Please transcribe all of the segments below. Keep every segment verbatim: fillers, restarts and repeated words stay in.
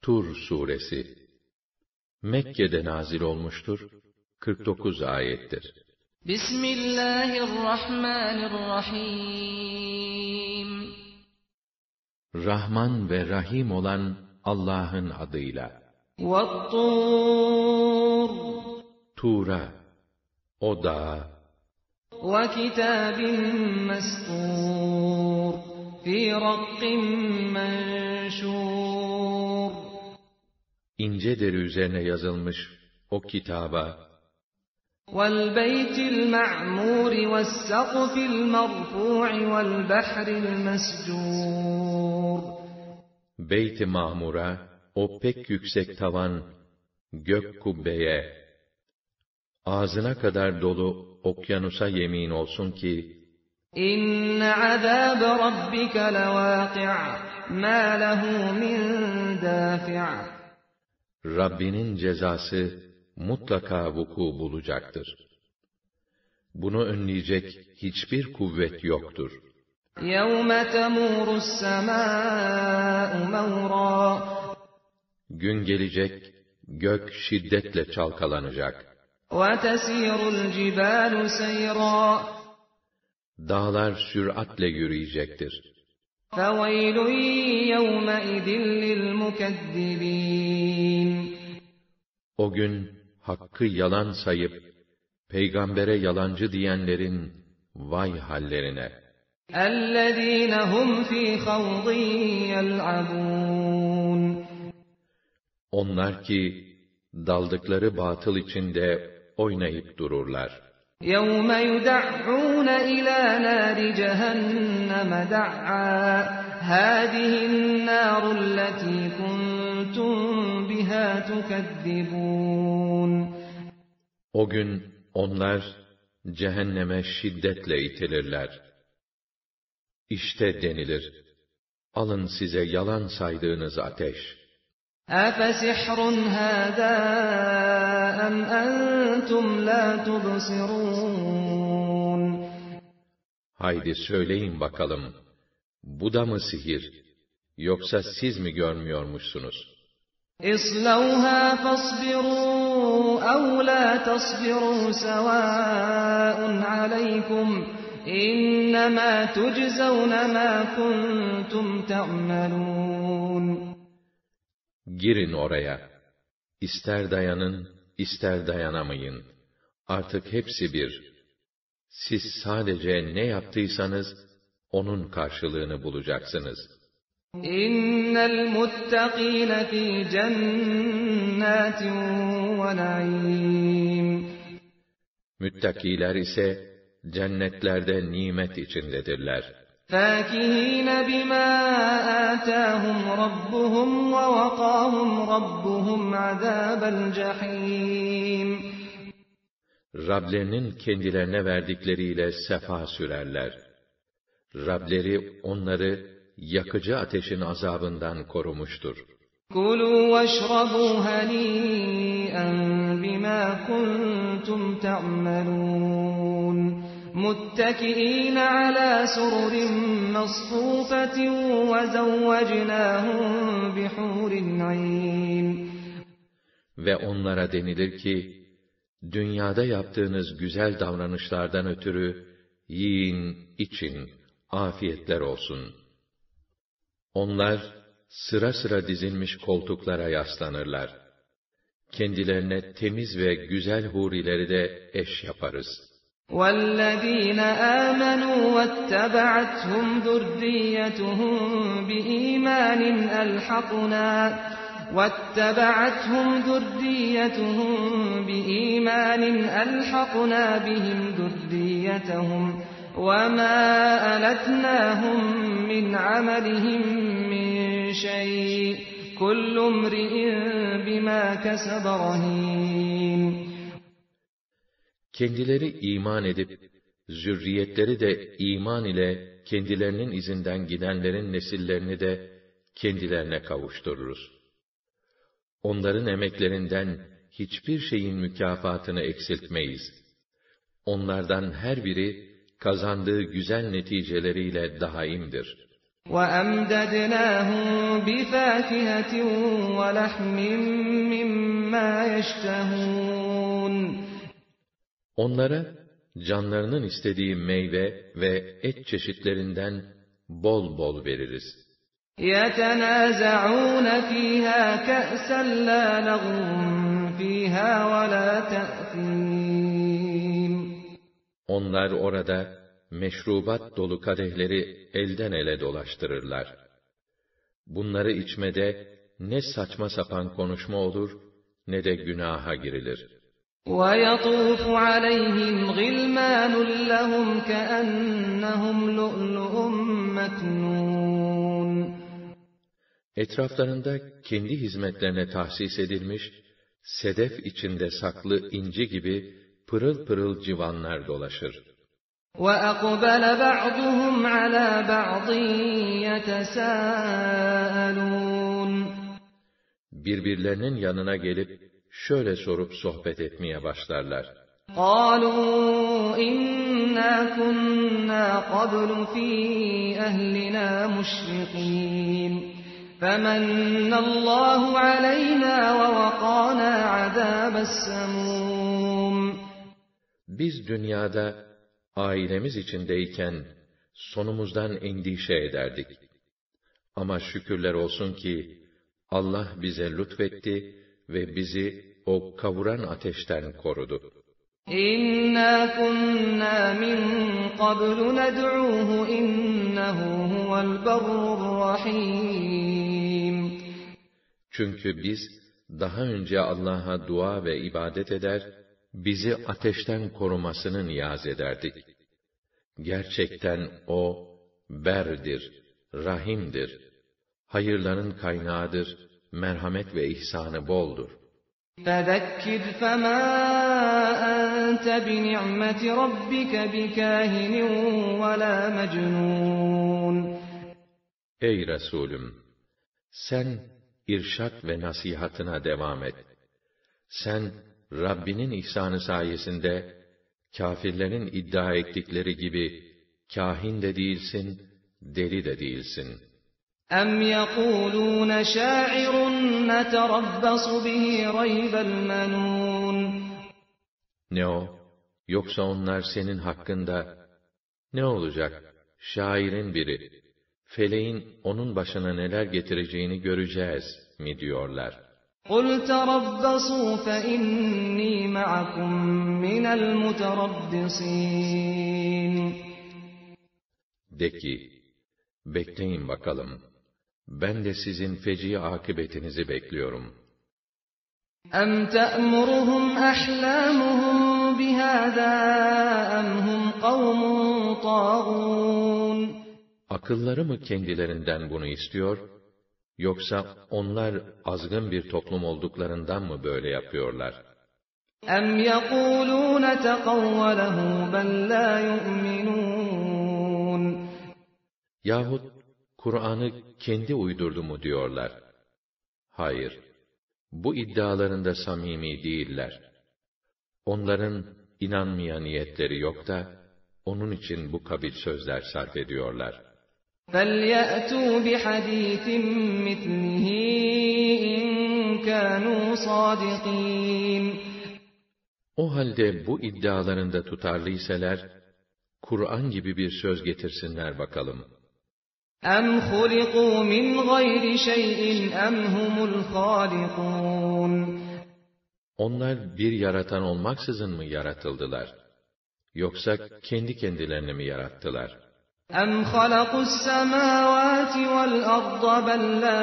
Tur suresi Mekke'de nazil olmuştur. kırk dokuz ayettir. Bismillahirrahmanirrahim. Rahman ve Rahim olan Allah'ın adıyla. Vat-Tur. Tur'a, o dağa. Ve kitabin mestur. Fî rakkin menşûr. İnce deri üzerine yazılmış o kitaba. وَالْبَيْتِ الْمَعْمُورِ وَالسَّقْفِ الْمَرْفُوعِ وَالْبَحْرِ الْمَسْجُورِ. Beyt-i Mamur'a, o pek yüksek tavan, gök kubbeye, ağzına kadar dolu okyanusa yemin olsun ki, İnne azâbe rabbike levâki' mâ lehu min dâfi'. Rabbinin cezası mutlaka vuku bulacaktır. Bunu önleyecek hiçbir kuvvet yoktur. يَوْمَ تَمُورُ السَّمَاءُ مَوْرًا. Gün gelecek, gök şiddetle çalkalanacak. وَتَسِيرُ الْجِبَالُ سَيْرًا. Dağlar süratle yürüyecektir. فَوَيْلٌ يَوْمَئِذٍ لِلْمُكَذِّبِينَ. O gün, hakkı yalan sayıp, peygambere yalancı diyenlerin vay hallerine. اَلَّذ۪ينَ هُمْ ف۪ي خَوْضٍ يَلْعَبُونَ. Onlar ki, daldıkları batıl içinde oynayıp dururlar. يَوْمَ يُدَعُّونَ إِلَى نَارِ جَهَنَّمَ دَعًّا هَذِهِ النَّارُ الَّتِي كُنْتُمْ بِهَا تُكَذِّبُونَ. O gün onlar cehenneme şiddetle itilirler. İşte denilir, alın size yalan saydığınız ateş. أَفَسِحْرٌ هَذَا أَمْ أَنْتُمْ لَا تُبْصِرُونَ. Haydi söyleyin bakalım, bu da mı sihir, yoksa siz mi görmüyormuşsunuz? اصْلَوْهَا فَاصْبِرُوا أَوْ لَا تَصْبِرُوا سَوَاءٌ عَلَيْكُمْ إِنَّمَا تُجْزَوْنَ مَا كُنْتُمْ تَعْمَلُونَ. Girin oraya. İster dayanın, ister dayanamayın. Artık hepsi bir. Siz sadece ne yaptıysanız, onun karşılığını bulacaksınız. İnnel muttakîne fî cennâtin ve naîm. Müttakiler ise cennetlerde nimet içindedirler. فَاكِهِينَ بِمَا آتَاهُمْ رَبُّهُمْ وَوَقَاهُمْ رَبُّهُمْ عَذَابَ الْجَحِيمِ. Rablerinin kendilerine verdikleriyle sefa sürerler. Rableri onları yakıcı ateşin azabından korumuştur. كُلُوا وَاشْرَبُوا هَنِيئًا بِمَا كُنْتُمْ تَعْمَلُونَ. مُتَّكِئِينَ عَلَى سُرُرٍ مَصْفُوفَةٍ وَزَوَّجْنَاهُمْ بِحُورٍ عِينٍ. Ve onlara denilir ki, dünyada yaptığınız güzel davranışlardan ötürü, yiyin, için, afiyetler olsun. Onlar, sıra sıra dizilmiş koltuklara yaslanırlar. Kendilerine temiz ve güzel hurileri de eş yaparız. وَالَّذ۪ينَ آمَنُوا وَاتَّبَعَتْهُمْ ذُرِّيَّتُهُمْ بِإِيمَانٍ أَلْحَقْنَا وَاتَّبَعَتْهُمْ ذُرِّيَّتُهُمْ بِإِيمَانٍ أَلْحَقْنَا بِهِمْ ذُرِّيَّتَهُمْ وَمَا أَلَتْنَاهُمْ مِنْ عَمَلِهِمْ مِنْ شَيْءٍ كُلُّ امْرِئٍ بِمَا كَسَبَ رَهِينٌ. Kendileri iman edip, zürriyetleri de iman ile kendilerinin izinden gidenlerin nesillerini de kendilerine kavuştururuz. Onların emeklerinden hiçbir şeyin mükafatını eksiltmeyiz. Onlardan her biri kazandığı güzel neticeleriyle daimdir. وَأَمْدَدْنَاهُمْ بِفَاكِهَةٍ وَلَحْمٍ مِّمَّا يَشْتَهُونَ Onlara canlarının istediği meyve ve et çeşitlerinden bol bol veririz. يَتَنَازَعُونَ فِيهَا كَأْسًا لَا لَغْوٌ فِيهَا وَلَا تَأْثِيمٌ Onlar orada meşrubat dolu kadehleri elden ele dolaştırırlar. Bunları içmede ne saçma sapan konuşma olur, ne de günaha girilir. وَيَطُوفُ عَلَيْهِمْ غِلْمَانٌ لَّهُمْ كَأَنَّهُمْ لُؤْلُؤٌ مَّكْنُونٌ Etraflarında kendi hizmetlerine tahsis edilmiş, sedef içinde saklı inci gibi pırıl pırıl civanlar dolaşır. وَأَقْبَلَ بَعْضُهُمْ عَلَى بَعْضٍ يَتَسَاءَلُونَ Birbirlerinin yanına gelip şöyle sorup sohbet etmeye başlarlar. قَالُوا إِنَّا كُنَّا قَبْلُ فِي أَهْلِنَا مُشْفِقِينَ فَمَنَّ اللّٰهُ عَلَيْنَا وَوَقَانَا عَذَابَ السَّمُومِ Biz dünyada ailemiz içindeyken sonumuzdan endişe ederdik. Ama şükürler olsun ki Allah bize lütfetti ve bizi o kavuran ateşten korudu. İnna kunna min qablu ned'uhu innehu huvel berrur rahim. Çünkü biz daha önce Allah'a dua ve ibadet eder, bizi ateşten korumasını niyaz ederdik. Gerçekten O berdir, rahimdir. Hayırların kaynağıdır, merhamet ve ihsanı boldur. فَذَكِّرْ فَمَا أَنْتَ بِنِعْمَةِ رَبِّكَ بِكَاهِنٍ وَلَا مَجْنُونٍ Ey Resulüm! Sen irşad ve nasihatına devam et. Sen Rabbinin ihsanı sayesinde kâfirlerin iddia ettikleri gibi kâhin de değilsin, deli de değilsin. اَمْ يَقُولُونَ شَاعِرٌ نَتَرَبَّصُ بِهِ رَيْبَ الْمَنُونَ Ne o? Yoksa onlar senin hakkında, ne olacak, şairin biri, feleğin onun başına neler getireceğini göreceğiz mi diyorlar. قُلْ تَرَبَّصُوا فَإِنِّي مَعَكُمْ مِنَ الْمُتَرَبِّصِينَ De ki, bekleyin bakalım, ben de sizin feci akıbetinizi bekliyorum. اَمْ تَأْمُرُهُمْ أَحْلَامُهُمْ بِهَذَا اَمْ هُمْ قَوْمٌ طَاغُونَ Akılları mı kendilerinden bunu istiyor, yoksa onlar azgın bir toplum olduklarından mı böyle yapıyorlar? اَمْ يَقُولُونَ تَقَوَّلَهُ بَلْ لَا يُؤْمِنُونَ Yahut Kur'an'ı kendi uydurdu mu diyorlar? Hayır, bu iddialarında samimi değiller. Onların inanmaya niyetleri yok da, onun için bu kabil sözler sarf ediyorlar. فَلْيَأْتُوا بِحَدِيثٍ مِّثْلِهِ إِن كَانُوا صَادِقِينَ O halde bu iddialarında tutarlıyseler, Kur'an gibi bir söz getirsinler bakalım. اَمْ خُلِقُوا مِنْ غَيْرِ شَيْءٍ اَمْ هُمُ الْخَالِقُونَ Onlar bir yaratan olmaksızın mı yaratıldılar? Yoksa kendi kendilerini mi yarattılar? اَمْ خَلَقُوا السَّمَاوَاتِ وَالْأَرْضَ بَلْ لَا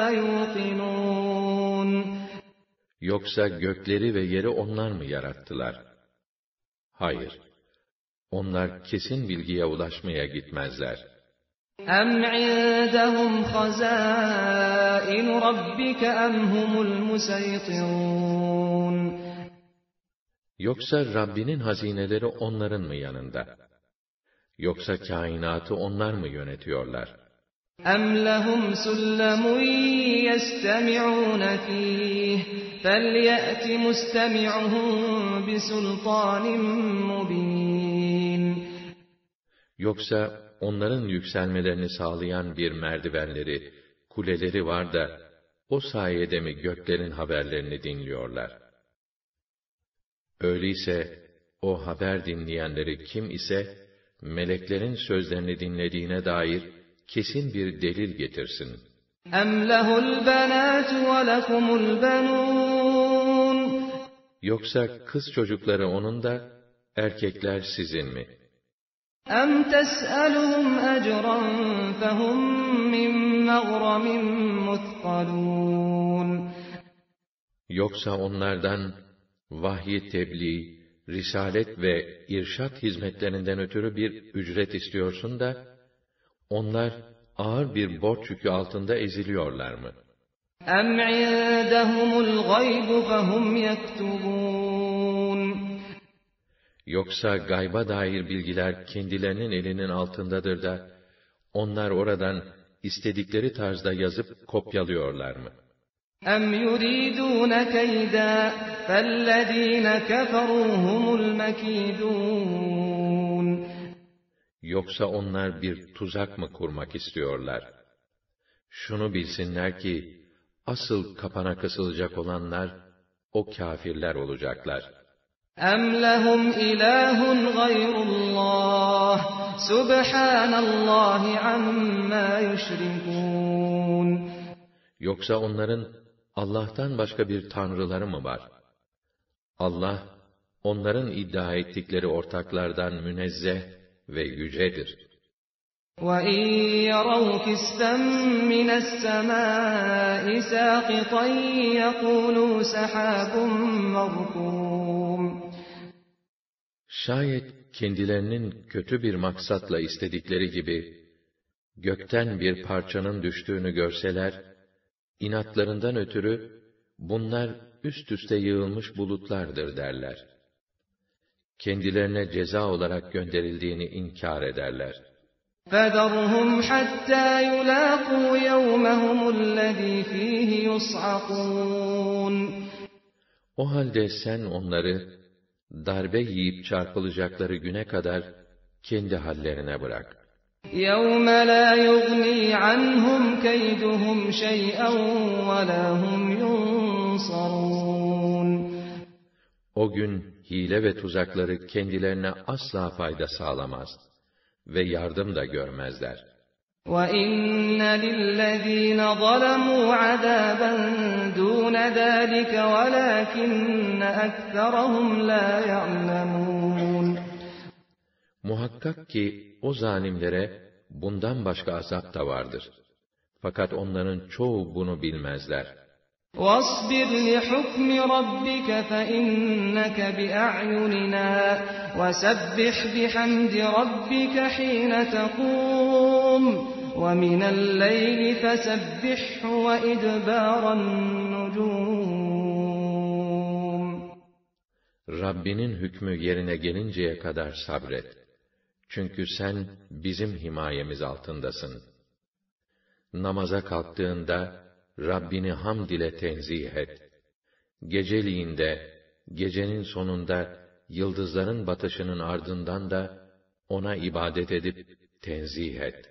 يُوقِنُونَ Yoksa gökleri ve yeri onlar mı yarattılar? Hayır. Onlar kesin bilgiye ulaşmaya gitmezler. اَمْ عِندَهُمْ خَزَائِنُ رَبِّكَ اَمْ هُمُ الْمُسَيْطِرُونَ Yoksa Rabbinin hazineleri onların mı yanında? Yoksa kainatı onlar mı yönetiyorlar? اَمْ لَهُمْ سُلَّمٌ يَسْتَمِعُونَ فِيهِ فَلْيَأْتِ مُسْتَمِعُهُم بِسُلْطَانٍ مُّبِينٍ Yoksa onların yükselmelerini sağlayan bir merdivenleri, kuleleri var da, o sayede mi göklerin haberlerini dinliyorlar? Öyleyse, o haber dinleyenleri kim ise, meleklerin sözlerini dinlediğine dair kesin bir delil getirsin. اَمْ لَهُ الْبَنَاتُ وَلَكُمُ الْبَنُونَ Yoksa kız çocukları onun da, erkekler sizin mi? اَمْ تَسْأَلُهُمْ أَجْرًا فَهُمْ مِنْ مَغْرَمٍ مُثْقَلُونَ Yoksa onlardan, vahyi tebliğ, risalet ve irşat hizmetlerinden ötürü bir ücret istiyorsun da, onlar ağır bir borç yükü altında eziliyorlar mı? اَمْ عِندَهُمُ الْغَيْبُ فَهُمْ يَكْتُبُونَ Yoksa gayba dair bilgiler kendilerinin elinin altındadır da, onlar oradan istedikleri tarzda yazıp kopyalıyorlar mı? اَمْ يُرِيدُونَ كَيْدًا فَالَّذ۪ينَ كَفَرُوا هُمُ الْمَك۪يدُونَ Yoksa onlar bir tuzak mı kurmak istiyorlar? Şunu bilsinler ki, asıl kapana kısılacak olanlar, o kâfirler olacaklar. اَمْ لَهُمْ اِلَٰهٌ غَيْرُ اللّٰهِ سُبْحَانَ اللّٰهِ عَمَّا يُشْرِكُونَ Yoksa onların Allah'tan başka bir tanrıları mı var? Allah, onların iddia ettikleri ortaklardan münezzeh ve yücedir. وَاِنْ يَرَوْا كِسْفًا مِنَ السَّمَاءِ سَاقِطًا يَقُولُوا سَحَابٌ مَرْكُومٌ Şayet kendilerinin kötü bir maksatla istedikleri gibi, gökten bir parçanın düştüğünü görseler, inatlarından ötürü, bunlar üst üste yığılmış bulutlardır derler. Kendilerine ceza olarak gönderildiğini inkar ederler. فَذَرْهُمْ حَتَّى يُلَاقُوا يَوْمَهُمُ الَّذ۪ي ف۪يهِ يُصْعَقُونَ O halde sen onları, darbe yiyip çarpılacakları güne kadar, kendi hallerine bırak. يَوْمَ لَا يُغْنِي عَنْهُمْ كَيْدُهُمْ شَيْئًا وَلَا هُمْ يُنصَرُونَ O gün, hile ve tuzakları kendilerine asla fayda sağlamaz ve yardım da görmezler. وَإِنَّ لِلَّذ۪ينَ ظَلَمُوا عَذَابًا دُونَ ذَٰلِكَ وَلَٰكِنَّ أَكْثَرَهُمْ لَا يَعْلَمُونَ Muhakkak ki o zalimlere bundan başka azap da vardır. Fakat onların çoğu bunu bilmezler. وَاصْبِرْ لِحُكْمِ رَبِّكَ فَإِنَّكَ بِأَعْيُنِنَا وَسَبِّحْ بِحَمْدِ رَبِّكَ حِينَ تَقُومُ وَمِنَ اللَّيْلِ فَسَبِّحْهُ وَإِدْبَارَ النُّجُومِ Rabbinin hükmü yerine gelinceye kadar sabret. Çünkü sen bizim himayemiz altındasın. Namaza kalktığında, Rabbini hamd ile tenzih et. Geceliğin de, gecenin sonunda, yıldızların batışının ardından da, ona ibadet edip tenzih et.